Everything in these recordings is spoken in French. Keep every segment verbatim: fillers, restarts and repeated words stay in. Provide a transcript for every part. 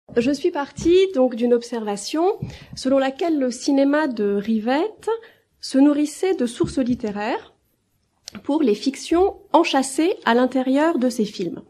Je suis partie donc d'une observation selon laquelle le cinéma de Rivette se nourrissait de sources littéraires pour les fictions enchâssées à l'intérieur de ses films.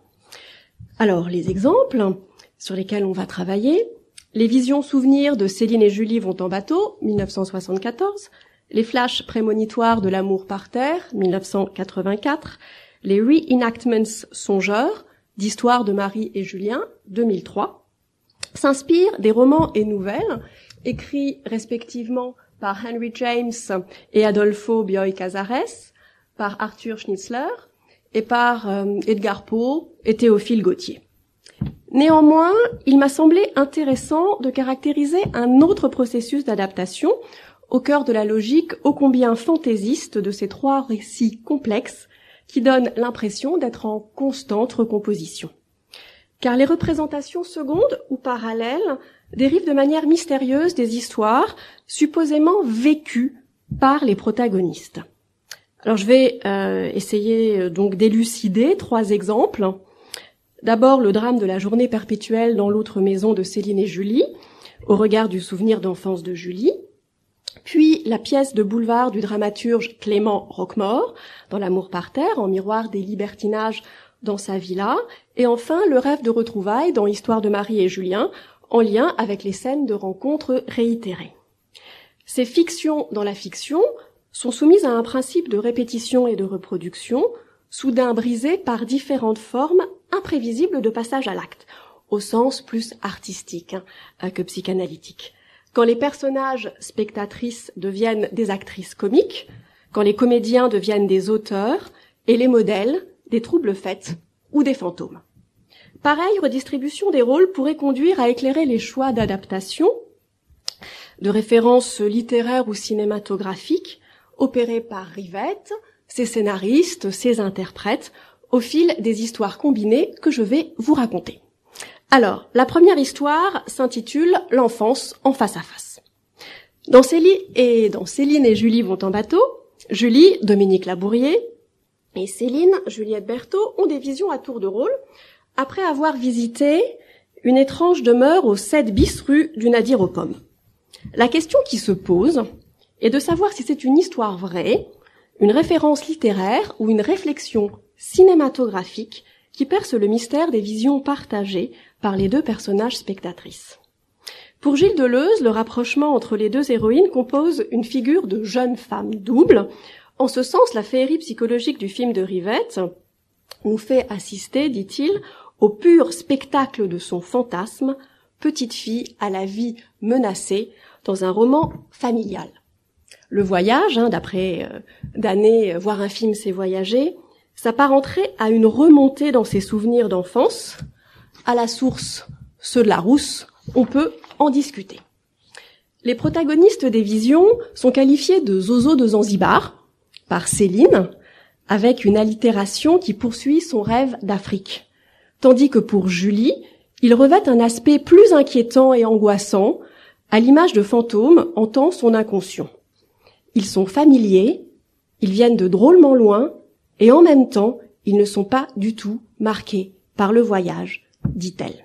Alors, les exemples sur lesquels on va travailler: les visions souvenirs de Céline et Julie vont en bateau, mille neuf cent soixante-quatorze, les flashs prémonitoires de l'amour par terre, mille neuf cent quatre-vingt-quatre, les reenactments songeurs d'Histoire de Marie et Julien, deux mille trois, s'inspirent des romans et nouvelles écrits respectivement par Henry James et Adolfo Bioy Casares, par Arthur Schnitzler et par euh, Edgar Poe et Théophile Gautier. Néanmoins, il m'a semblé intéressant de caractériser un autre processus d'adaptation au cœur de la logique ô combien fantaisiste de ces trois récits complexes qui donnent l'impression d'être en constante recomposition. Car les représentations secondes ou parallèles dérivent de manière mystérieuse des histoires supposément vécues par les protagonistes. Alors je vais euh, essayer euh, donc d'élucider trois exemples. D'abord, le drame de la journée perpétuelle dans l'autre maison de Céline et Julie, au regard du souvenir d'enfance de Julie. Puis la pièce de boulevard du dramaturge Clément Roquemaure, dans L'amour par terre, en miroir des libertinages dans sa villa. Et enfin, le rêve de retrouvailles dans Histoire de Marie et Julien, en lien avec les scènes de rencontres réitérées. Ces fictions dans la fiction sont soumises à un principe de répétition et de reproduction, soudain brisé par différentes formes imprévisibles de passage à l'acte, au sens plus artistique hein, que psychanalytique. Quand les personnages spectatrices deviennent des actrices comiques, quand les comédiens deviennent des auteurs, et les modèles des troubles faits ou des fantômes. Pareille redistribution des rôles pourrait conduire à éclairer les choix d'adaptation, de références littéraires ou cinématographiques, opérés par Rivette, ses scénaristes, ses interprètes, au fil des histoires combinées que je vais vous raconter. Alors, la première histoire s'intitule « L'enfance en face à face ». Dans Céline et, dans Céline et Julie vont en bateau, Julie, Dominique Labourier, et Céline, Juliette Berthaud, ont des visions à tour de rôle, après avoir visité une étrange demeure au sept bis rue du Nadir aux Pommes. La question qui se pose est de savoir si c'est une histoire vraie, une référence littéraire ou une réflexion cinématographique qui perce le mystère des visions partagées par les deux personnages spectatrices. Pour Gilles Deleuze, le rapprochement entre les deux héroïnes compose une figure de jeune femme double. En ce sens, la féerie psychologique du film de Rivette nous fait assister, dit-il, au pur spectacle de son fantasme, petite fille à la vie menacée, dans un roman familial. Le voyage, hein, d'après euh, d'années, voir un film c'est voyager, s'apparenterait à une remontée dans ses souvenirs d'enfance. À la source, ceux de la rousse, on peut en discuter. Les protagonistes des visions sont qualifiés de Zozo de Zanzibar par Céline, avec une allitération qui poursuit son rêve d'Afrique. Tandis que pour Julie, il revêt un aspect plus inquiétant et angoissant, à l'image de fantômes hantant son inconscient. Ils sont familiers, ils viennent de drôlement loin, et en même temps, ils ne sont pas du tout marqués par le voyage, dit-elle.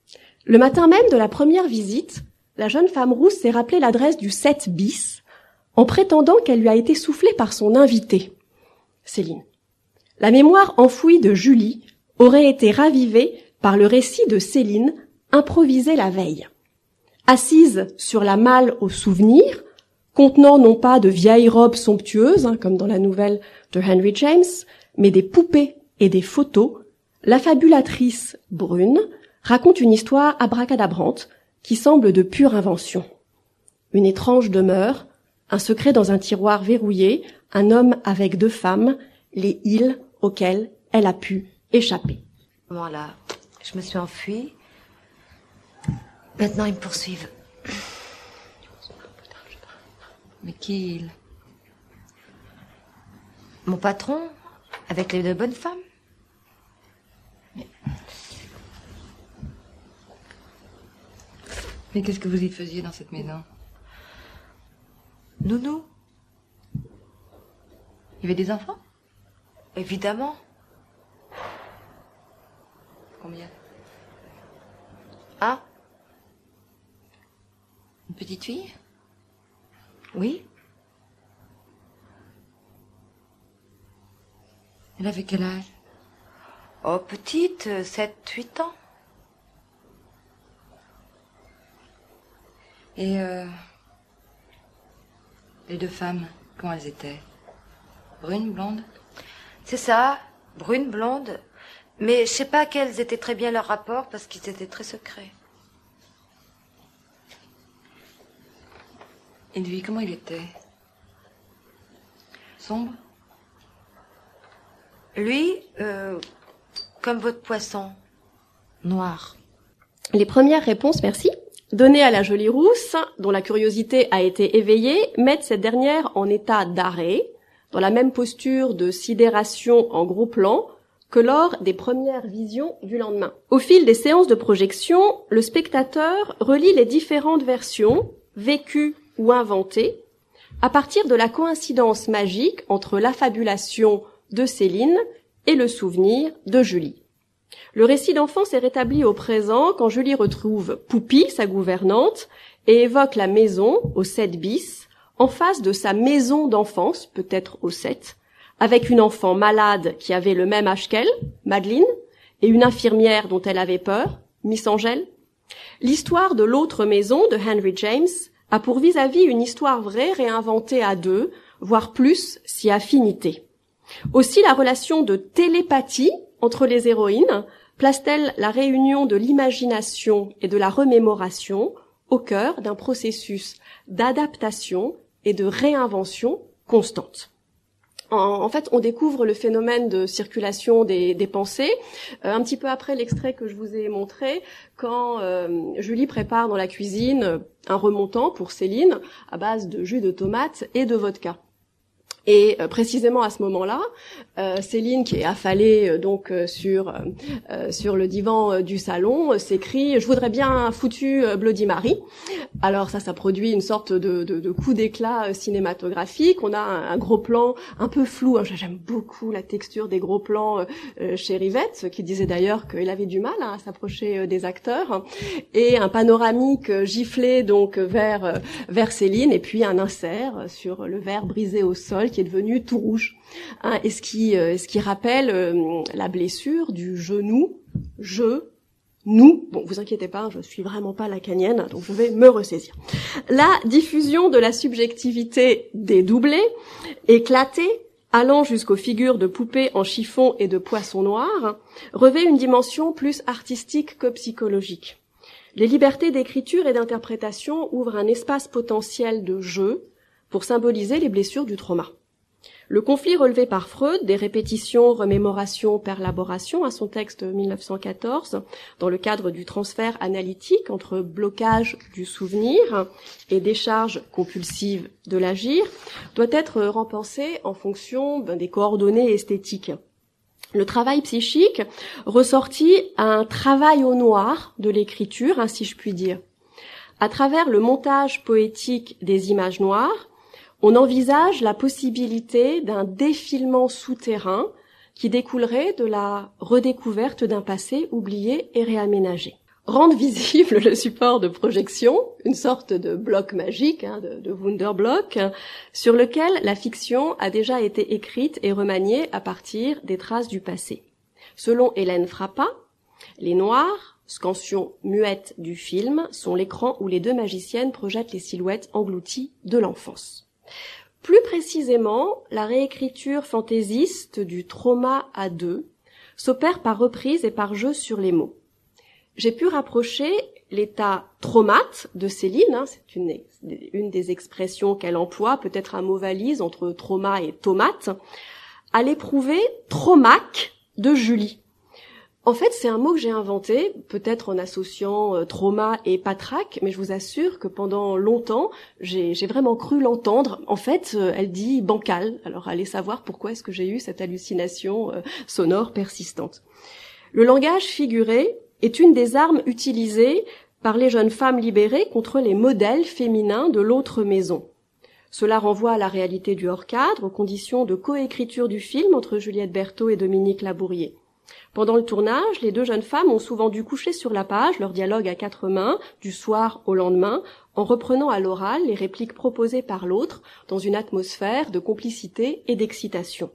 Le matin même de la première visite, la jeune femme rousse s'est rappelé l'adresse du sept bis, en prétendant qu'elle lui a été soufflée par son invitée, Céline. La mémoire enfouie de Julie aurait été ravivée par le récit de Céline, improvisé la veille. Assise sur la malle au souvenir, contenant non pas de vieilles robes somptueuses, hein, comme dans la nouvelle de Henry James, mais des poupées et des photos, la fabulatrice brune raconte une histoire abracadabrante qui semble de pure invention. Une étrange demeure, un secret dans un tiroir verrouillé, un homme avec deux femmes, les îles auxquelles elle a pu échapper. Voilà, je me suis enfuie. Maintenant, ils me poursuivent. Mais qui il? Mon patron, avec les deux bonnes femmes. Mais, Mais qu'est-ce que vous y faisiez dans cette maison? Nounou. Il y avait des enfants? Évidemment. Combien? Un. Une petite fille? Oui. Elle avait quel âge? Oh, petite, sept, huit ans. Et euh, les deux femmes, comment elles étaient? Brunes, blondes? C'est ça, brune, blonde. Mais je sais pas quels étaient très bien leurs rapports parce qu'ils étaient très secrets. Et lui, comment il était? Sombre? Lui, euh, comme votre poisson, noir. Les premières réponses, merci, données à la jolie rousse, dont la curiosité a été éveillée, mettent cette dernière en état d'arrêt, dans la même posture de sidération en gros plan que lors des premières visions du lendemain. Au fil des séances de projection, le spectateur relie les différentes versions, vécues ou inventées, à partir de la coïncidence magique entre l'affabulation de Céline et le souvenir de Julie. Le récit d'enfance est rétabli au présent quand Julie retrouve Poupie, sa gouvernante, et évoque la maison, au sept bis, en face de sa maison d'enfance, peut-être au sept, avec une enfant malade qui avait le même âge qu'elle, Madeleine, et une infirmière dont elle avait peur, Miss Angèle. L'histoire de l'autre maison de Henry James a pour vis-à-vis une histoire vraie réinventée à deux, voire plus si affinité. Aussi la relation de télépathie entre les héroïnes place-t-elle la réunion de l'imagination et de la remémoration au cœur d'un processus d'adaptation et de réinvention constante. En, en fait, on découvre le phénomène de circulation des, des pensées euh, un petit peu après l'extrait que je vous ai montré, quand euh, Julie prépare dans la cuisine un remontant pour Céline à base de jus de tomate et de vodka. Et euh, précisément à ce moment-là, euh, Céline, qui est affalée euh, donc euh, sur euh, sur le divan euh, du salon, euh, s'écrie « Je voudrais bien un foutu euh, Bloody Mary ». Alors ça, ça produit une sorte de, de, de coup d'éclat euh, cinématographique. On a un, un gros plan un peu flou. Hein, j'aime beaucoup la texture des gros plans euh, chez Rivette, qui disait d'ailleurs qu'il avait du mal hein, à s'approcher euh, des acteurs. Et un panoramique euh, giflé donc vers euh, vers Céline, et puis un insert sur le verre brisé au sol qui est devenu tout rouge, hein, et ce qui, euh, ce qui rappelle euh, la blessure du genou, je, nous. Bon, vous inquiétez pas, je suis vraiment pas lacanienne, donc je vais me ressaisir. La diffusion de la subjectivité dédoublée, éclatée, allant jusqu'aux figures de poupées en chiffon et de poissons noirs, revêt une dimension plus artistique que psychologique. Les libertés d'écriture et d'interprétation ouvrent un espace potentiel de jeu pour symboliser les blessures du trauma. Le conflit relevé par Freud, des répétitions, remémorations, perlaborations, à son texte mille neuf cent quatorze, dans le cadre du transfert analytique entre blocage du souvenir et décharge compulsive de l'agir, doit être repensé en fonction des coordonnées esthétiques. Le travail psychique ressortit à un travail au noir de l'écriture, ainsi je puis dire. À travers le montage poétique des images noires, on envisage la possibilité d'un défilement souterrain qui découlerait de la redécouverte d'un passé oublié et réaménagé. Rendre visible le support de projection, une sorte de bloc magique, hein, de, de Wunderblock, sur lequel la fiction a déjà été écrite et remaniée à partir des traces du passé. Selon Hélène Frappa, les noirs, scansion muette du film, sont l'écran où les deux magiciennes projettent les silhouettes englouties de l'enfance. Plus précisément, la réécriture fantaisiste du trauma à deux s'opère par reprise et par jeu sur les mots. J'ai pu rapprocher l'état traumate de Céline, hein, c'est une, une des expressions qu'elle emploie, peut-être un mot valise entre trauma et tomate, à l'éprouvé traumaque de Julie. En fait, c'est un mot que j'ai inventé, peut-être en associant euh, trauma et patraque, mais je vous assure que pendant longtemps, j'ai, j'ai vraiment cru l'entendre. En fait, euh, elle dit bancal. Alors, allez savoir pourquoi est-ce que j'ai eu cette hallucination euh, sonore persistante. Le langage figuré est une des armes utilisées par les jeunes femmes libérées contre les modèles féminins de l'autre maison. Cela renvoie à la réalité du hors-cadre, aux conditions de coécriture du film entre Juliette Berthaud et Dominique Labourier. Pendant le tournage, les deux jeunes femmes ont souvent dû coucher sur la page leur dialogue à quatre mains, du soir au lendemain, en reprenant à l'oral les répliques proposées par l'autre dans une atmosphère de complicité et d'excitation.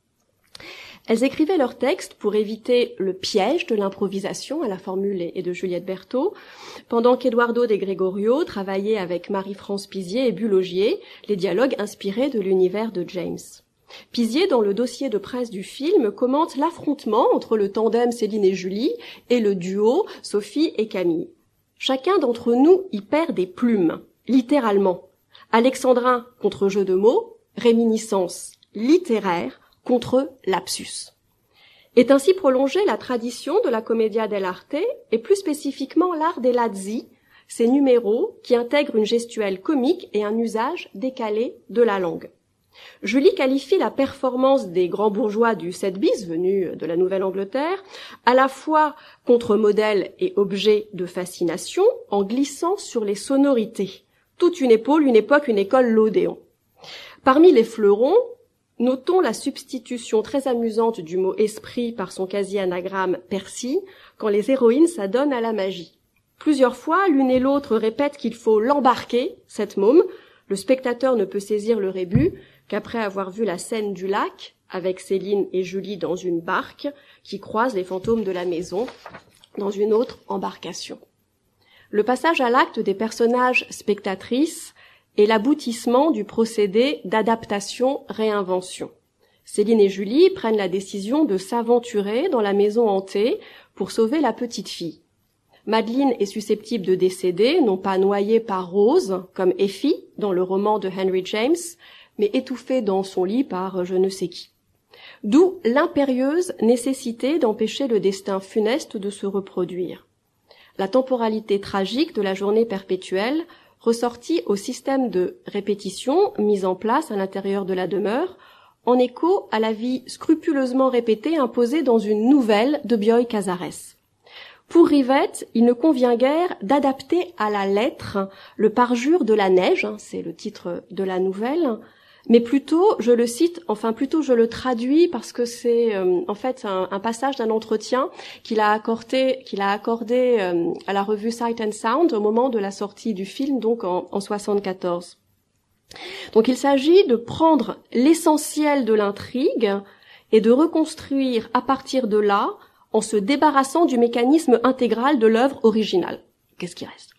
Elles écrivaient leurs textes pour éviter le piège de l'improvisation à la Formule et de Juliette Berthaud, pendant qu'Eduardo de Gregorio travaillait avec Marie-France Pizier et Bulogier, les dialogues inspirés de l'univers de James. Pizier, dans le dossier de presse du film, commente l'affrontement entre le tandem Céline et Julie et le duo Sophie et Camille. Chacun d'entre nous y perd des plumes, littéralement. Alexandrin contre jeu de mots, réminiscence littéraire contre lapsus. Est ainsi prolongée la tradition de la commedia dell'arte et plus spécifiquement l'art des lazzi, ces numéros qui intègrent une gestuelle comique et un usage décalé de la langue. Julie qualifie la performance des grands bourgeois du sept bis, venus de la Nouvelle-Angleterre, à la fois contre-modèle et objet de fascination, en glissant sur les sonorités. Toute une épaule, une époque, une école, l'Odéon. Parmi les fleurons, notons la substitution très amusante du mot esprit par son quasi-anagramme persil, quand les héroïnes s'adonnent à la magie. Plusieurs fois, l'une et l'autre répètent qu'il faut l'embarquer, cette môme. Le spectateur ne peut saisir le rébut qu'après avoir vu la scène du lac, avec Céline et Julie dans une barque, qui croise les fantômes de la maison dans une autre embarcation. Le passage à l'acte des personnages spectatrices est l'aboutissement du procédé d'adaptation-réinvention. Céline et Julie prennent la décision de s'aventurer dans la maison hantée pour sauver la petite fille. Madeleine est susceptible de décéder, non pas noyée par Rose, comme Effie dans le roman de Henry James, mais étouffée dans son lit par je ne sais qui. D'où l'impérieuse nécessité d'empêcher le destin funeste de se reproduire. La temporalité tragique de la journée perpétuelle ressortit au système de répétition mis en place à l'intérieur de la demeure, en écho à la vie scrupuleusement répétée imposée dans une nouvelle de Bioy Casares. Pour Rivette, il ne convient guère d'adapter à la lettre le parjure de la neige, hein, c'est le titre de la nouvelle, mais plutôt, je le cite, enfin plutôt je le traduis parce que c'est euh, en fait un, un passage d'un entretien qu'il a accordé, qu'il a accordé euh, à la revue Sight and Sound au moment de la sortie du film, donc en, en soixante-quatorze. Donc il s'agit de prendre l'essentiel de l'intrigue et de reconstruire à partir de là, en se débarrassant du mécanisme intégral de l'œuvre originale. Qu'est-ce qui reste?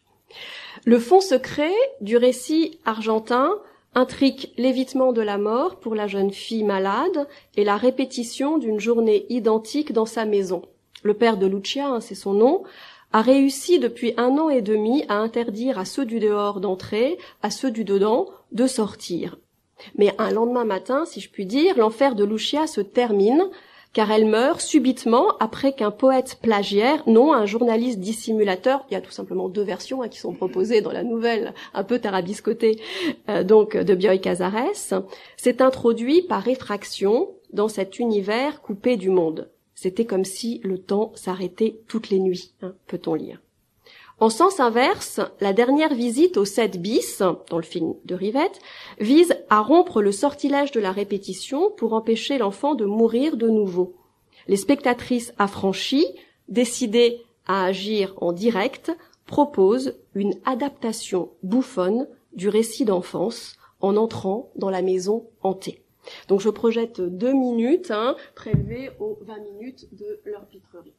Le fond secret du récit argentin intrigue l'évitement de la mort pour la jeune fille malade et la répétition d'une journée identique dans sa maison. Le père de Lucia, hein, c'est son nom, a réussi depuis un an et demi à interdire à ceux du dehors d'entrer, à ceux du dedans de sortir. Mais un lendemain matin, si je puis dire, l'enfer de Lucia se termine, car elle meurt subitement après qu'un poète plagiaire, non un journaliste dissimulateur, il y a tout simplement deux versions hein, qui sont proposées dans la nouvelle, un peu tarabiscotée, euh, donc de Bioy Casares, s'est introduit par effraction dans cet univers coupé du monde. C'était comme si le temps s'arrêtait toutes les nuits, hein, peut-on lire. En sens inverse, la dernière visite au sept bis, dans le film de Rivette, vise à rompre le sortilège de la répétition pour empêcher l'enfant de mourir de nouveau. Les spectatrices affranchies, décidées à agir en direct, proposent une adaptation bouffonne du récit d'enfance en entrant dans la maison hantée. Donc je projette deux minutes, hein, prélevées aux vingt minutes de leur pitrerie.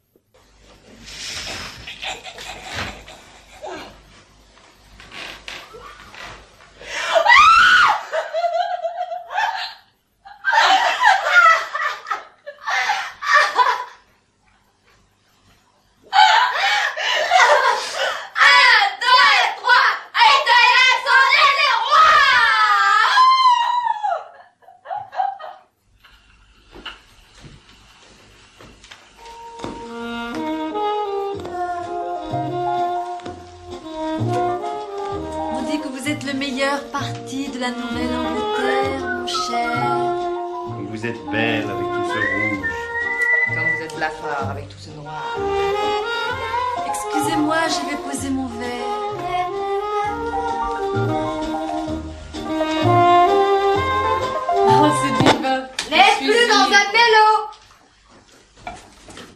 Partie de la Nouvelle-Angleterre, mon cher. Comme vous êtes belle avec tout ce rouge. Comme vous êtes blafard avec tout ce noir. Excusez-moi, je vais poser mon verre. Oh, c'est divin. N'êtes plus dans un mélo.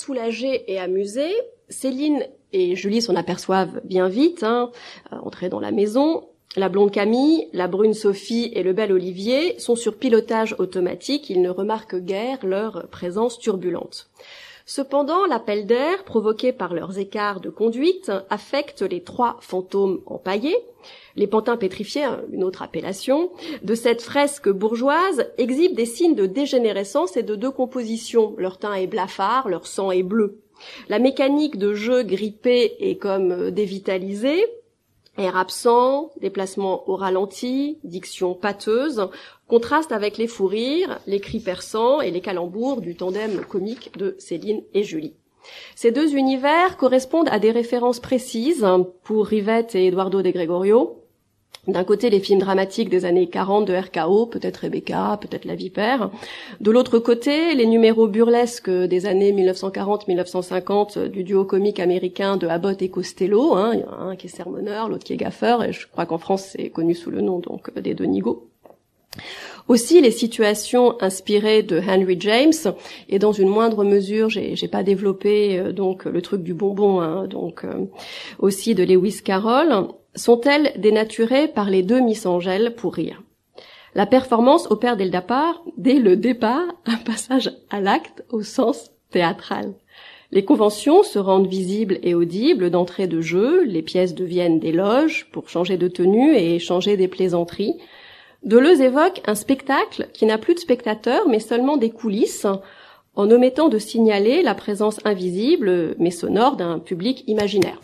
soulagée et amusée, Céline et Julie s'en aperçoivent bien vite, hein, euh, entrées dans la maison. La blonde Camille, la brune Sophie et le bel Olivier sont sur pilotage automatique, ils ne remarquent guère leur présence turbulente. Cependant, l'appel d'air provoqué par leurs écarts de conduite affecte les trois fantômes empaillés. Les pantins pétrifiés, une autre appellation, de cette fresque bourgeoise exhibent des signes de dégénérescence et de décomposition. Leur teint est blafard, leur sang est bleu. La mécanique de jeu grippée est comme dévitalisée. Air absent, déplacement au ralenti, diction pâteuse, contraste avec les fous rires, les cris perçants et les calembours du tandem comique de Céline et Julie. Ces deux univers correspondent à des références précises pour Rivette et Eduardo de Gregorio. D'un côté, les films dramatiques des années quarante de R K O, peut-être Rebecca, peut-être La Vipère. De l'autre côté, les numéros burlesques des années mille neuf cent quarante mille neuf cent cinquante du duo comique américain de Abbott et Costello. Hein. Il y en a un qui est sermonneur, l'autre qui est gaffeur, et je crois qu'en France, c'est connu sous le nom donc des deux Nigo. Aussi, les situations inspirées de Henry James, et dans une moindre mesure, j'ai, j'ai pas développé euh, donc le truc du bonbon, hein, donc euh, aussi de Lewis Carroll, sont-elles dénaturées par les deux Miss Angel pour rire. La performance opère dès le départ, dès le départ, un passage à l'acte au sens théâtral. Les conventions se rendent visibles et audibles d'entrée de jeu, les pièces deviennent des loges pour changer de tenue et échanger des plaisanteries. Deleuze évoque un spectacle qui n'a plus de spectateurs mais seulement des coulisses, en omettant de signaler la présence invisible mais sonore d'un public imaginaire.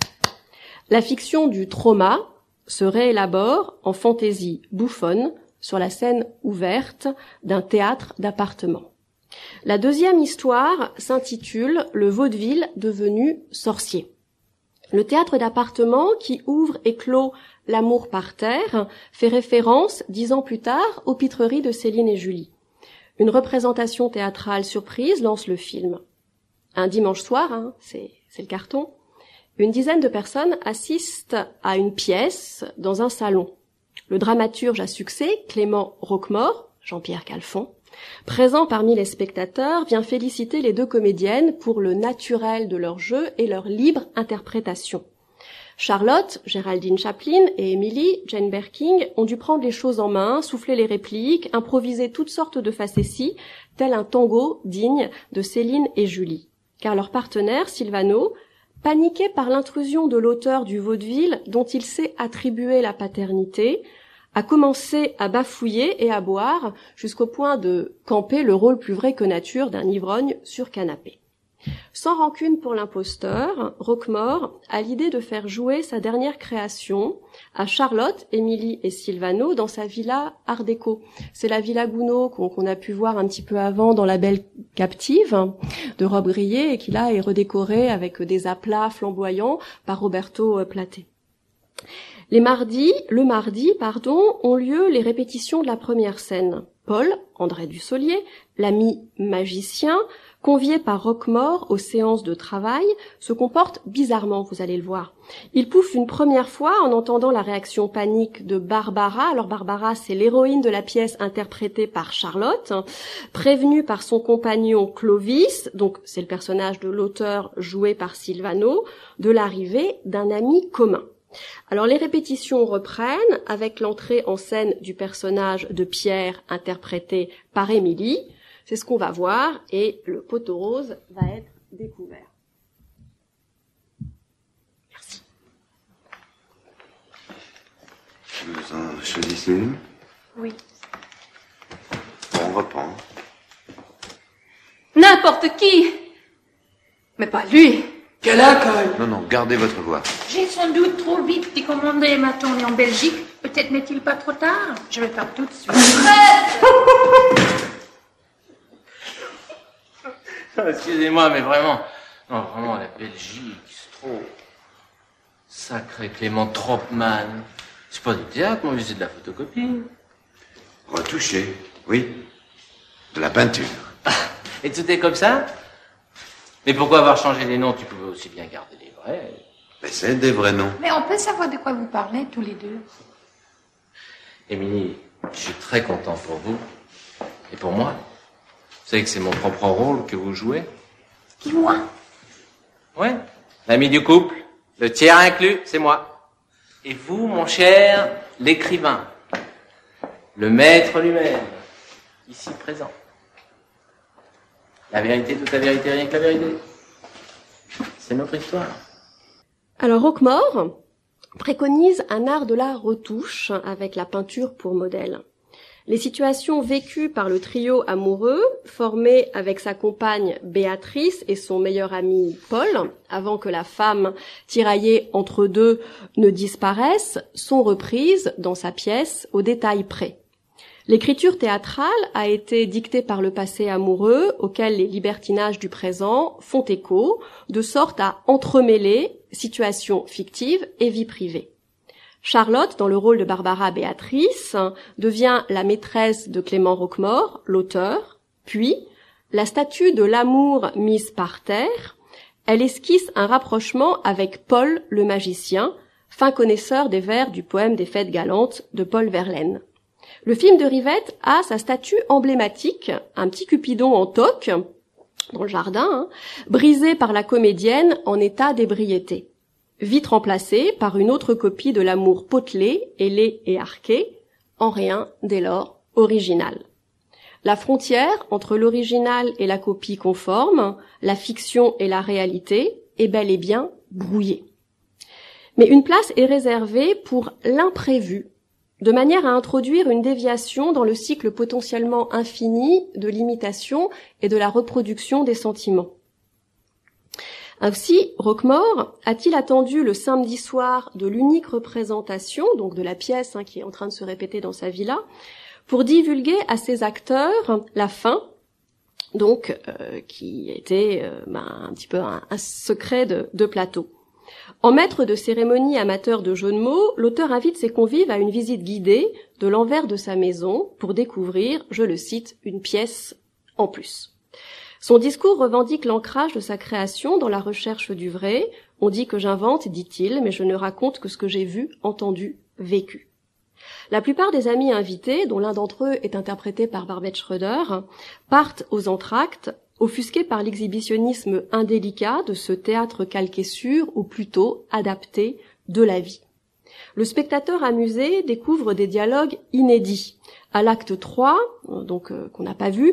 La fiction du trauma se réélabore en fantaisie bouffonne sur la scène ouverte d'un théâtre d'appartement. La deuxième histoire s'intitule « Le vaudeville devenu sorcier ». Le théâtre d'appartement qui ouvre et clôt L'amour par terre fait référence, dix ans plus tard, aux pitreries de Céline et Julie. Une représentation théâtrale surprise lance le film. Un dimanche soir, hein, c'est, c'est le carton, une dizaine de personnes assistent à une pièce dans un salon. Le dramaturge à succès, Clément Roquemort, Jean-Pierre Calfon, présent parmi les spectateurs, vient féliciter les deux comédiennes pour le naturel de leur jeu et leur libre interprétation. Charlotte, Géraldine Chaplin et Emily, Jane Birkin, ont dû prendre les choses en main, souffler les répliques, improviser toutes sortes de facéties, tel un tango digne de Céline et Julie. Car leur partenaire, Silvano, paniqué par l'intrusion de l'auteur du vaudeville dont il sait attribuer la paternité, a commencé à bafouiller et à boire jusqu'au point de camper le rôle plus vrai que nature d'un ivrogne sur canapé. Sans rancune pour l'imposteur, Roquemort a l'idée de faire jouer sa dernière création à Charlotte, Émilie et Silvano dans sa villa Art déco. C'est la villa Gounod qu'on, qu'on a pu voir un petit peu avant dans La Belle Captive de Rob Grillet et qui là est redécorée avec des aplats flamboyants par Roberto Platé. Les mardis, le mardi, pardon, ont lieu les répétitions de la première scène. Paul, André Dussolier, l'ami magicien, convié par Roquemort aux séances de travail, se comporte bizarrement, vous allez le voir. Il pouffe une première fois en entendant la réaction panique de Barbara. Alors Barbara, c'est l'héroïne de la pièce interprétée par Charlotte, prévenue par son compagnon Clovis, donc c'est le personnage de l'auteur joué par Silvano, de l'arrivée d'un ami commun. Alors les répétitions reprennent avec l'entrée en scène du personnage de Pierre interprété par Émilie. C'est ce qu'on va voir et le poteau rose va être découvert. Merci. Vous en choisissez une? Oui. Bon, on reprend. N'importe qui! Mais pas lui! Quel accueil! Non, non, gardez votre voix. J'ai sans doute trop vite décommandé ma tournée en Belgique. Peut-être n'est-il pas trop tard? Je vais faire tout de suite. Excusez-moi, mais vraiment, non, vraiment, la Belgique, c'est trop... Sacré Clément Tropman. C'est pas du théâtre, moi, c'est de la photocopie. Retouché, oui. De la peinture. Et tout est comme ça? Mais pourquoi avoir changé les noms? Tu pouvais aussi bien garder les vrais. Mais c'est des vrais noms. Mais on peut savoir de quoi vous parlez, tous les deux. Émilie, je suis très content pour vous. Et pour moi. Vous savez que c'est mon propre rôle que vous jouez. Qui, moi? Ouais. L'ami du couple, le tiers inclus, c'est moi. Et vous, mon cher, l'écrivain, le maître lui-même, ici présent. La vérité, toute la vérité, rien que la vérité. C'est notre histoire. Alors Roquemaure préconise un art de la retouche avec la peinture pour modèle. Les situations vécues par le trio amoureux, formé avec sa compagne Béatrice et son meilleur ami Paul, avant que la femme tiraillée entre deux ne disparaisse, sont reprises dans sa pièce au détail près. L'écriture théâtrale a été dictée par le passé amoureux auquel les libertinages du présent font écho, de sorte à entremêler situations fictives et vie privée. Charlotte, dans le rôle de Barbara Béatrice, devient la maîtresse de Clément Roquemaure, l'auteur, puis, la statue de l'amour mise par terre, elle esquisse un rapprochement avec Paul le magicien, fin connaisseur des vers du poème des Fêtes galantes de Paul Verlaine. Le film de Rivette a sa statue emblématique, un petit Cupidon en toque, dans le jardin, hein, brisé par la comédienne en état d'ébriété. Vite remplacé par une autre copie de l'amour potelé, ailé et arqué, en rien, dès lors, original. La frontière entre l'original et la copie conforme, la fiction et la réalité, est bel et bien brouillée. Mais une place est réservée pour l'imprévu, de manière à introduire une déviation dans le cycle potentiellement infini de l'imitation et de la reproduction des sentiments. Ainsi, Roquemaure a-t-il attendu le samedi soir de l'unique représentation, donc de la pièce hein, qui est en train de se répéter dans sa villa, pour divulguer à ses acteurs la fin, donc euh, qui était euh, ben, un petit peu un, un secret de, de plateau. En maître de cérémonie amateur de jeux de mots, l'auteur invite ses convives à une visite guidée de l'envers de sa maison pour découvrir, je le cite, une pièce en plus. Son discours revendique l'ancrage de sa création dans la recherche du vrai. On dit que j'invente, dit-il, mais je ne raconte que ce que j'ai vu, entendu, vécu. La plupart des amis invités, dont l'un d'entre eux est interprété par Barbet Schroeder, partent aux entr'actes, offusqués par l'exhibitionnisme indélicat de ce théâtre calqué sur, ou plutôt adapté, de la vie. Le spectateur amusé découvre des dialogues inédits. À l'acte trois, donc euh, qu'on n'a pas vu,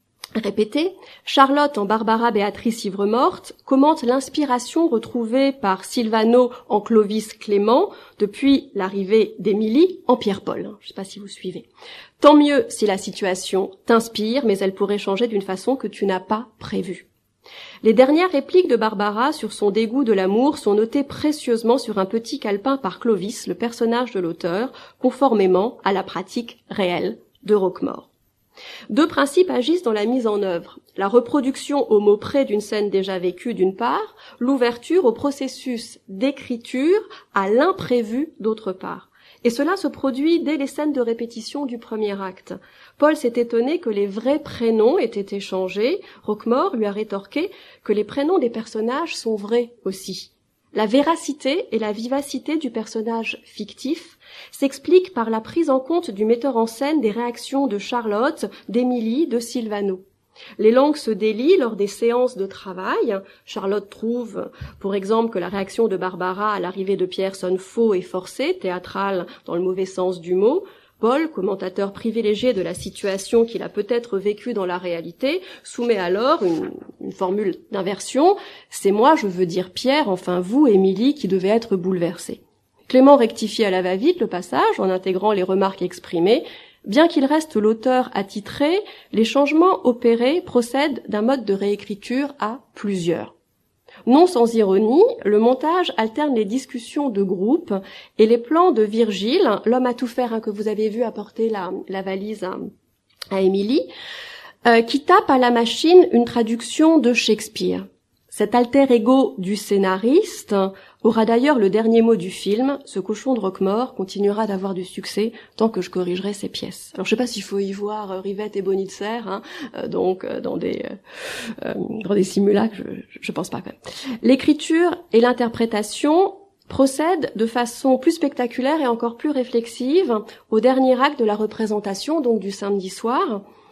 répété, Charlotte en Barbara Béatrice Ivre-Morte commente l'inspiration retrouvée par Sylvano en Clovis Clément depuis l'arrivée d'Émilie en Pierre-Paul. Je ne sais pas si vous suivez. Tant mieux si la situation t'inspire, mais elle pourrait changer d'une façon que tu n'as pas prévue. Les dernières répliques de Barbara sur son dégoût de l'amour sont notées précieusement sur un petit calepin par Clovis, le personnage de l'auteur, conformément à la pratique réelle de Roquemaure. Deux principes agissent dans la mise en œuvre. La reproduction au mot près d'une scène déjà vécue d'une part, l'ouverture au processus d'écriture à l'imprévu d'autre part. Et cela se produit dès les scènes de répétition du premier acte. Paul s'est étonné que les vrais prénoms aient été échangés. Roquemaure lui a rétorqué que les prénoms des personnages sont vrais aussi. La véracité et la vivacité du personnage fictif s'expliquent par la prise en compte du metteur en scène des réactions de Charlotte, d'Émilie, de Sylvano. Les langues se délient lors des séances de travail. Charlotte trouve, pour exemple, que la réaction de Barbara à l'arrivée de Pierre sonne faux et forcé, théâtral dans le mauvais sens du mot. Paul, commentateur privilégié de la situation qu'il a peut-être vécue dans la réalité, soumet alors une, une formule d'inversion. C'est moi, je veux dire Pierre, enfin vous, Émilie, qui devez être bouleversée. Clément rectifie à la va-vite le passage en intégrant les remarques exprimées. Bien qu'il reste l'auteur attitré, les changements opérés procèdent d'un mode de réécriture à plusieurs. Non sans ironie, le montage alterne les discussions de groupe et les plans de Virgile, l'homme à tout faire hein, que vous avez vu apporter la, la valise à, à Émilie, euh, qui tape à la machine une traduction de Shakespeare. Cet alter ego du scénariste aura d'ailleurs le dernier mot du film. Ce cochon de Roquemaure continuera d'avoir du succès tant que je corrigerai ses pièces. Alors je sais pas s'il faut y voir euh, Rivette et Bonitzer, hein, euh, donc euh, dans des euh, dans des simulacres, je, je pense pas quand même. L'écriture et l'interprétation procèdent de façon plus spectaculaire et encore plus réflexive au dernier acte de la représentation, donc du samedi soir.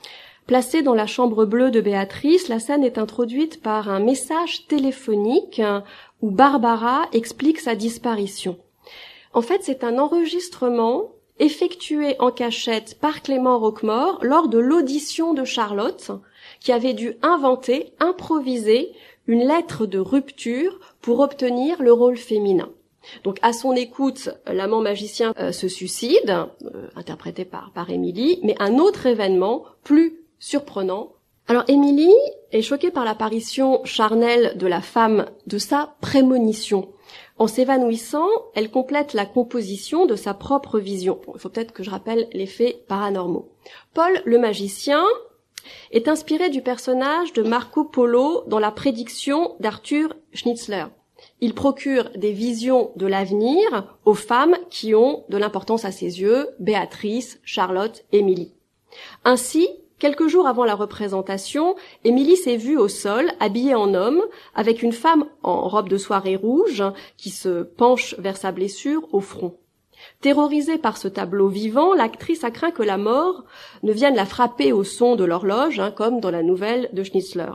Placée dans la chambre bleue de Béatrice, la scène est introduite par un message téléphonique où Barbara explique sa disparition. En fait, c'est un enregistrement effectué en cachette par Clément Roquemaure lors de l'audition de Charlotte, qui avait dû inventer, improviser une lettre de rupture pour obtenir le rôle féminin. Donc, à son écoute, l'amant magicien euh, se suicide, euh, interprété par, par Émilie, mais un autre événement, plus surprenant. Alors, Émilie est choquée par l'apparition charnelle de la femme, de sa prémonition. En s'évanouissant, elle complète la composition de sa propre vision. Bon, il faut peut-être que je rappelle les faits paranormaux. Paul, le magicien, est inspiré du personnage de Marco Polo dans la prédiction d'Arthur Schnitzler. Il procure des visions de l'avenir aux femmes qui ont de l'importance à ses yeux, Béatrice, Charlotte, Émilie. Ainsi, quelques jours avant la représentation, Émilie s'est vue au sol, habillée en homme, avec une femme en robe de soirée rouge qui se penche vers sa blessure au front. Terrorisée par ce tableau vivant, l'actrice a craint que la mort ne vienne la frapper au son de l'horloge, hein, comme dans la nouvelle de Schnitzler.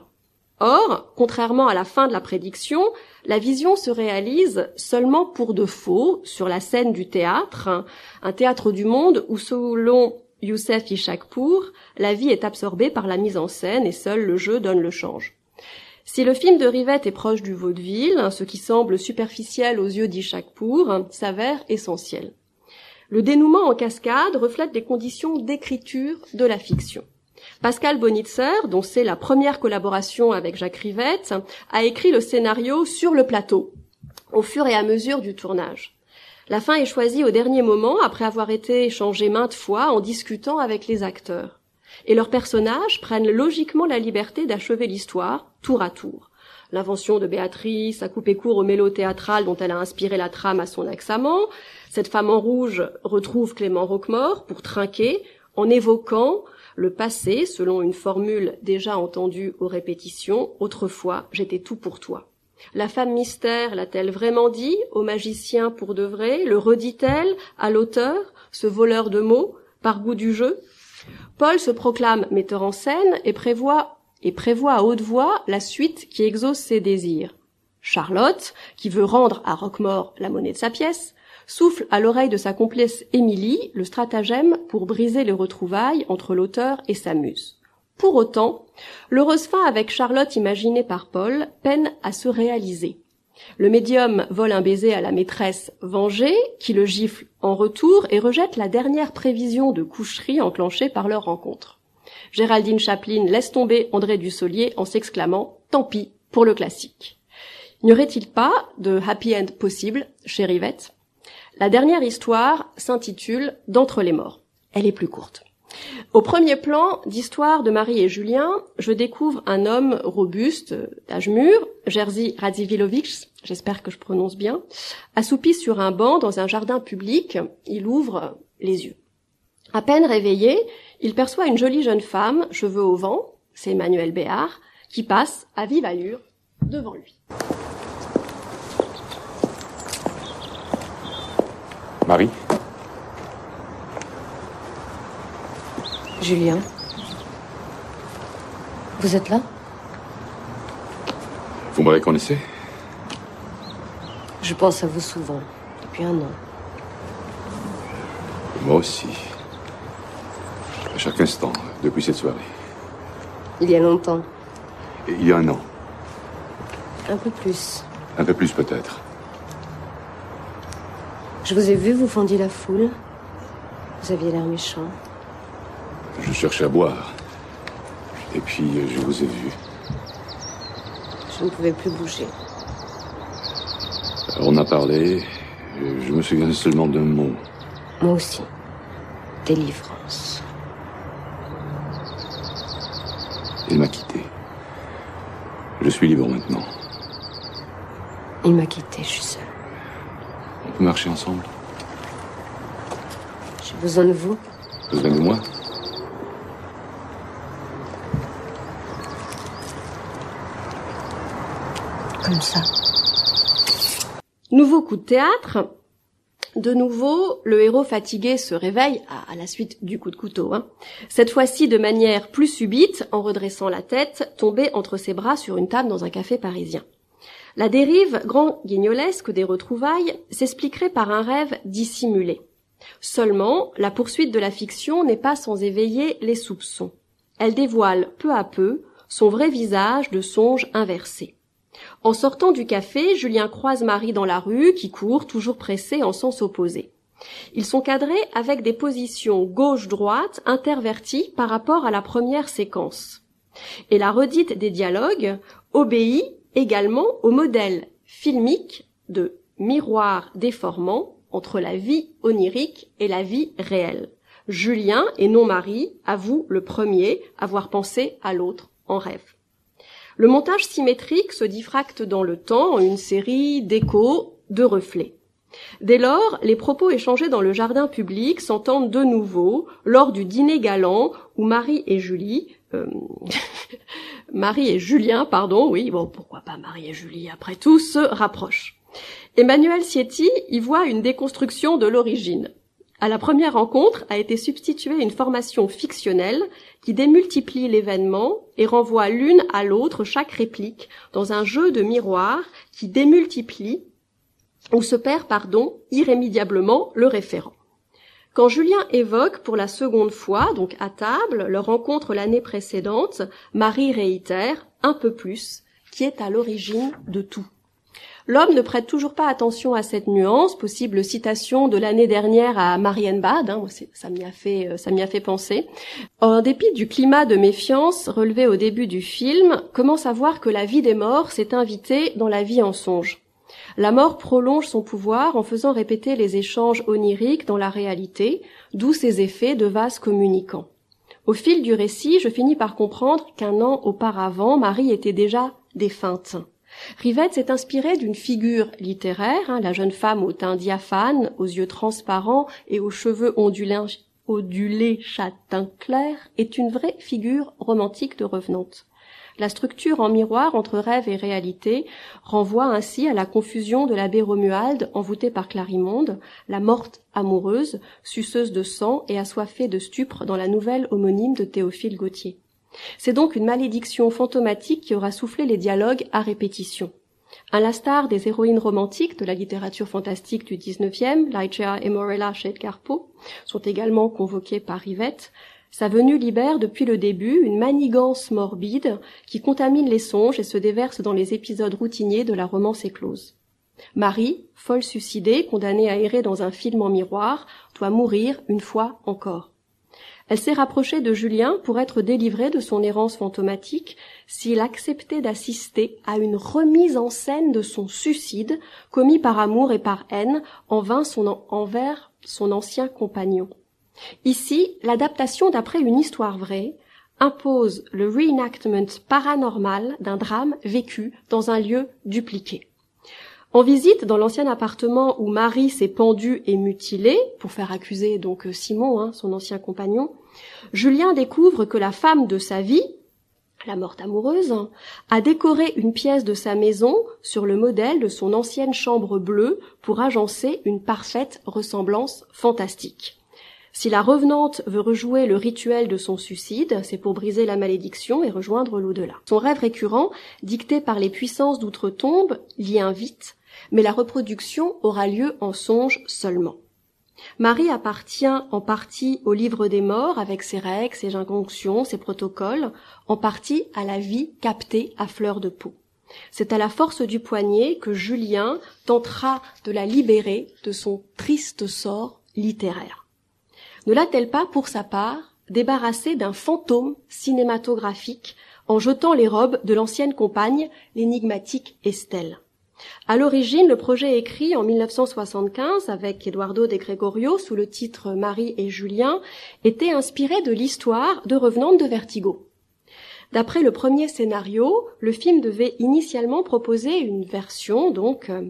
Or, contrairement à la fin de la prédiction, la vision se réalise seulement pour de faux sur la scène du théâtre, un théâtre du monde où, selon Youssef Ishakpour, la vie est absorbée par la mise en scène et seul le jeu donne le change. Si le film de Rivette est proche du vaudeville, ce qui semble superficiel aux yeux d'Ishakpour s'avère essentiel. Le dénouement en cascade reflète les conditions d'écriture de la fiction. Pascal Bonitzer, dont c'est la première collaboration avec Jacques Rivette, a écrit le scénario sur le plateau, au fur et à mesure du tournage. La fin est choisie au dernier moment, après avoir été changée maintes fois en discutant avec les acteurs. Et leurs personnages prennent logiquement la liberté d'achever l'histoire, tour à tour. L'invention de Béatrice a coupé court au mélo théâtral dont elle a inspiré la trame à son ex-amant. Cette femme en rouge retrouve Clément Roquemaure pour trinquer en évoquant le passé selon une formule déjà entendue aux répétitions. Autrefois, j'étais tout pour toi. La femme mystère l'a-t-elle vraiment dit au magicien pour de vrai? Le redit-elle à l'auteur, ce voleur de mots, par goût du jeu? Paul se proclame metteur en scène et prévoit, et prévoit à haute voix la suite qui exauce ses désirs. Charlotte, qui veut rendre à Roquemaure la monnaie de sa pièce, souffle à l'oreille de sa complice Émilie le stratagème pour briser les retrouvailles entre l'auteur et sa muse. Pour autant, l'heureuse fin avec Charlotte imaginée par Paul peine à se réaliser. Le médium vole un baiser à la maîtresse vengée, qui le gifle en retour et rejette la dernière prévision de coucherie enclenchée par leur rencontre. Géraldine Chaplin laisse tomber André Dussolier en s'exclamant « Tant pis pour le classique ». N'y aurait-il pas de happy end possible chez Rivette? La dernière histoire s'intitule « D'entre les morts ». Elle est plus courte. Au premier plan d'Histoire de Marie et Julien, je découvre un homme robuste, d'âge mûr, Jerzy Radziwiłowicz, j'espère que je prononce bien, assoupi sur un banc dans un jardin public. Il ouvre les yeux. À peine réveillé, il perçoit une jolie jeune femme, cheveux au vent, c'est Emmanuelle Béard, qui passe à vive allure devant lui. Marie? Julien, vous êtes là? Vous me reconnaissez? Je pense à vous souvent, depuis un an. Moi aussi. À chaque instant, depuis cette soirée. Il y a longtemps. Et il y a un an. Un peu plus. Un peu plus peut-être. Je vous ai vu, vous fondiez la foule. Vous aviez l'air méchant. Je cherchais à boire. Et puis, je vous ai vu. Je ne pouvais plus bouger. On a parlé. Je me souviens seulement d'un mot. Moi aussi. Délivrance. Il m'a quitté. Je suis libre maintenant. Il m'a quitté, je suis seule. On peut marcher ensemble? J'ai besoin de vous. Besoin de moi? Comme ça. Nouveau coup de théâtre. De nouveau, le héros fatigué se réveille à, à la suite du coup de couteau. Hein. Cette fois-ci de manière plus subite, en redressant la tête, tombé entre ses bras sur une table dans un café parisien. La dérive grand guignolesque des retrouvailles s'expliquerait par un rêve dissimulé. Seulement, la poursuite de la fiction n'est pas sans éveiller les soupçons. Elle dévoile peu à peu son vrai visage de songe inversé. En sortant du café, Julien croise Marie dans la rue, qui court, toujours pressée en sens opposé. Ils sont cadrés avec des positions gauche-droite interverties par rapport à la première séquence. Et la redite des dialogues obéit également au modèle filmique de miroir déformant entre la vie onirique et la vie réelle. Julien, et non Marie, avoue le premier avoir pensé à l'autre en rêve. Le montage symétrique se diffracte dans le temps en une série d'échos, de reflets. Dès lors, les propos échangés dans le jardin public s'entendent de nouveau lors du dîner galant où Marie et Julie, euh, Marie et Julien, pardon, oui, bon, pourquoi pas Marie et Julie après tout, se rapprochent. Emmanuel Sietti y voit une déconstruction de l'origine. À la première rencontre a été substituée une formation fictionnelle qui démultiplie l'événement et renvoie l'une à l'autre chaque réplique dans un jeu de miroirs qui démultiplie ou se perd, pardon, irrémédiablement le référent. Quand Julien évoque pour la seconde fois, donc à table, leur rencontre l'année précédente, Marie réitère un peu plus, qui est à l'origine de tout. L'homme ne prête toujours pas attention à cette nuance, possible citation de l'année dernière à Marienbad, hein, ça m'y a fait, ça m'y a fait penser. En dépit du climat de méfiance relevé au début du film, commence à voir que la vie des morts s'est invitée dans la vie en songe. La mort prolonge son pouvoir en faisant répéter les échanges oniriques dans la réalité, d'où ses effets de vase communicant. Au fil du récit, je finis par comprendre qu'un an auparavant, Marie était déjà défunte. Rivette s'est inspirée d'une figure littéraire, hein, la jeune femme au teint diaphane, aux yeux transparents et aux cheveux ondulés, ondulés châtain clair, est une vraie figure romantique de revenante. La structure en miroir entre rêve et réalité renvoie ainsi à la confusion de l'abbé Romuald, envoûté par Clarimonde, la morte amoureuse, suceuse de sang et assoiffée de stupre dans la nouvelle homonyme de Théophile Gautier. C'est donc une malédiction fantomatique qui aura soufflé les dialogues à répétition. À l'instar des héroïnes romantiques de la littérature fantastique du dix-neuvième, Ligeia et Morella chez Edgar Poe, sont également convoquées par Rivette. Sa venue libère depuis le début une manigance morbide qui contamine les songes et se déverse dans les épisodes routiniers de la romance éclose. Marie, folle suicidée, condamnée à errer dans un film en miroir, doit mourir une fois encore. Elle s'est rapprochée de Julien pour être délivrée de son errance fantomatique s'il acceptait d'assister à une remise en scène de son suicide commis par amour et par haine envers son, envers son ancien compagnon. Ici, l'adaptation d'après une histoire vraie impose le reenactment paranormal d'un drame vécu dans un lieu dupliqué. En visite dans l'ancien appartement où Marie s'est pendue et mutilée, pour faire accuser donc Simon, hein, son ancien compagnon, Julien découvre que la femme de sa vie, la morte amoureuse, a décoré une pièce de sa maison sur le modèle de son ancienne chambre bleue pour agencer une parfaite ressemblance fantastique. Si la revenante veut rejouer le rituel de son suicide, c'est pour briser la malédiction et rejoindre l'au-delà. Son rêve récurrent, dicté par les puissances d'outre-tombe, l'y invite, mais la reproduction aura lieu en songe seulement. Marie appartient en partie au livre des morts avec ses règles, ses injonctions, ses protocoles, en partie à la vie captée à fleur de peau. C'est à la force du poignet que Julien tentera de la libérer de son triste sort littéraire. Ne l'a-t-elle pas, pour sa part, débarrassée d'un fantôme cinématographique en jetant les robes de l'ancienne compagne, l'énigmatique Estelle? À l'origine, le projet écrit en mille neuf cent soixante-quinze avec Eduardo de Gregorio sous le titre Marie et Julien était inspiré de l'histoire de Revenante de Vertigo. D'après le premier scénario, le film devait initialement proposer une version donc euh,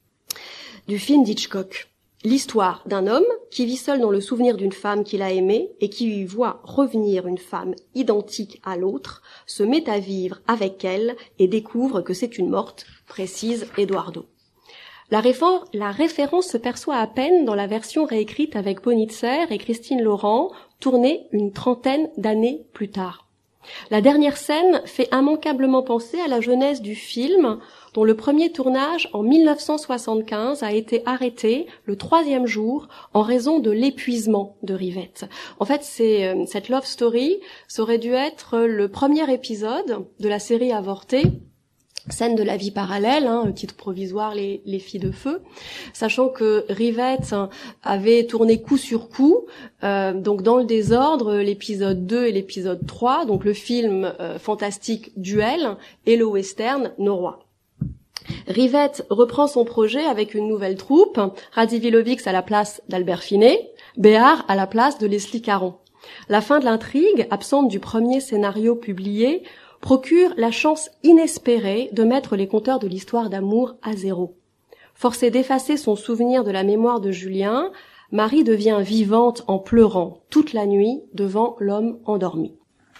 du film d'Hitchcock. L'histoire d'un homme qui vit seul dans le souvenir d'une femme qu'il a aimée et qui lui voit revenir une femme identique à l'autre, se met à vivre avec elle et découvre que c'est une morte, précise Eduardo. La, réfor- la référence se perçoit à peine dans la version réécrite avec Bonitzer et Christine Laurent, tournée une trentaine d'années plus tard. La dernière scène fait immanquablement penser à la genèse du film, dont le premier tournage en mille neuf cent soixante-quinze a été arrêté le troisième jour en raison de l'épuisement de Rivette. En fait, c'est, euh, cette love story, ça aurait dû être le premier épisode de la série avortée, Scène de la vie parallèle, hein, titre provisoire les, les filles de feu, sachant que Rivette avait tourné coup sur coup, euh, donc dans le désordre, l'épisode deux et l'épisode trois, donc le film euh, fantastique Duel et le western Norois. Rivette reprend son projet avec une nouvelle troupe, Radziwiłłowicz à la place d'Albert Finet, Béard à la place de Leslie Caron. La fin de l'intrigue, absente du premier scénario publié, procure la chance inespérée de mettre les compteurs de l'histoire d'amour à zéro. Forcée d'effacer son souvenir de la mémoire de Julien, Marie devient vivante en pleurant toute la nuit devant l'homme endormi.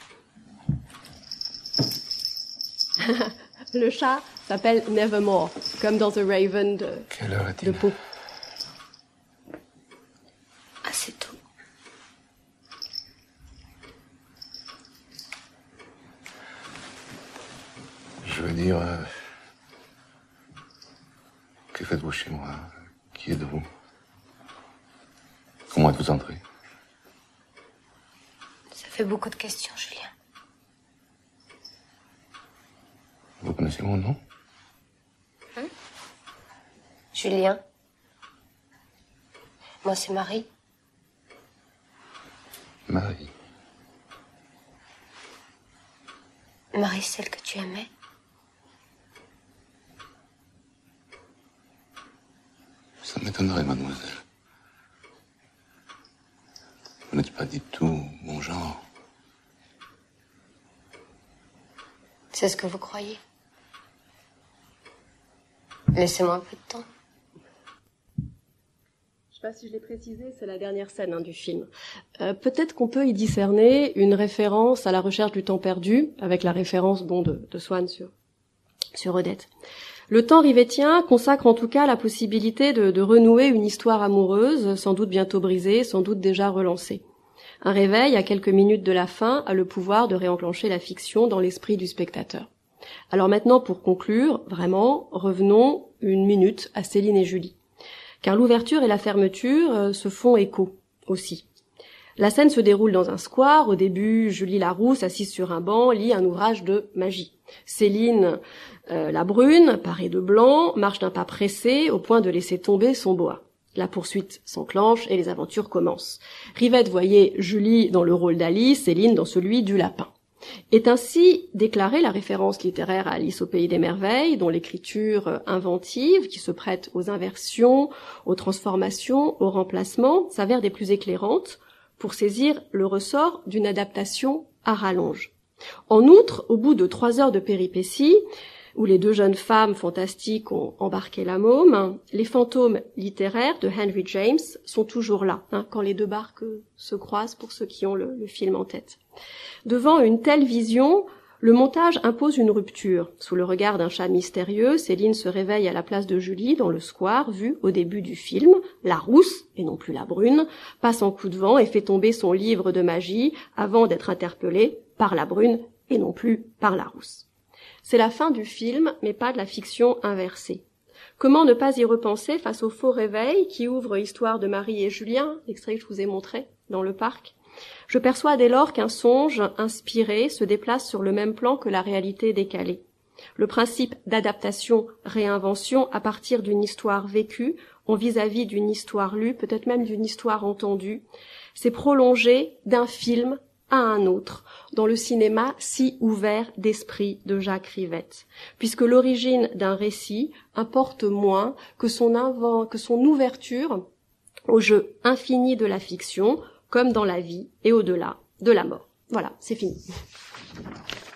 Le chat s'appelle Nevermore, comme dans The Raven de, Quelle heure est-il ? de Poe. Ah, c'est tout. Je veux dire... euh, Que faites-vous chez moi ? Qui êtes-vous ? Comment êtes-vous entré ? Ça fait beaucoup de questions, Julien. Vous connaissez mon nom ? Hein ? Julien. Moi, c'est Marie. Marie. Marie, celle que tu aimais. Ça m'étonnerait, mademoiselle. Vous n'êtes pas du tout mon genre. C'est ce que vous croyez. Laissez-moi un peu de temps. Je sais pas si je l'ai précisé, c'est la dernière scène hein, du film. Euh, peut-être qu'on peut y discerner une référence à La recherche du temps perdu, avec la référence bon de, de Swann sur, sur Odette. Le temps rivettien consacre en tout cas la possibilité de, de renouer une histoire amoureuse, sans doute bientôt brisée, sans doute déjà relancée. Un réveil, à quelques minutes de la fin, a le pouvoir de réenclencher la fiction dans l'esprit du spectateur. Alors maintenant, pour conclure, vraiment, revenons une minute à Céline et Julie. Car l'ouverture et la fermeture euh, se font écho aussi. La scène se déroule dans un square. Au début, Julie Larousse, assise sur un banc, lit un ouvrage de magie. Céline, euh, la brune, parée de blanc, marche d'un pas pressé au point de laisser tomber son boa. La poursuite s'enclenche et les aventures commencent. Rivette voyait Julie dans le rôle d'Alice, Céline dans celui du lapin. Est ainsi déclarée la référence littéraire à Alice au pays des merveilles, dont l'écriture inventive, qui se prête aux inversions, aux transformations, aux remplacements, s'avère des plus éclairantes pour saisir le ressort d'une adaptation à rallonge. En outre, au bout de trois heures de péripéties, où les deux jeunes femmes fantastiques ont embarqué la môme, les fantômes littéraires de Henry James sont toujours là, hein, quand les deux barques se croisent, pour ceux qui ont le, le film en tête. Devant une telle vision, le montage impose une rupture. Sous le regard d'un chat mystérieux, Céline se réveille à la place de Julie dans le square vu au début du film. La rousse, et non plus la brune, passe en coup de vent et fait tomber son livre de magie avant d'être interpellée par la brune et non plus par la rousse. C'est la fin du film, mais pas de la fiction inversée. Comment ne pas y repenser face au faux réveil qui ouvre Histoire de Marie et Julien, l'extrait que je vous ai montré dans le parc. Je perçois dès lors qu'un songe inspiré se déplace sur le même plan que la réalité décalée. Le principe d'adaptation-réinvention à partir d'une histoire vécue en vis-à-vis d'une histoire lue, peut-être même d'une histoire entendue, s'est prolongé d'un film à un autre, dans le cinéma si ouvert d'esprit de Jacques Rivette, puisque l'origine d'un récit importe moins que son, invent, que son ouverture au jeu infini de la fiction, comme dans la vie et au-delà de la mort. Voilà, c'est fini.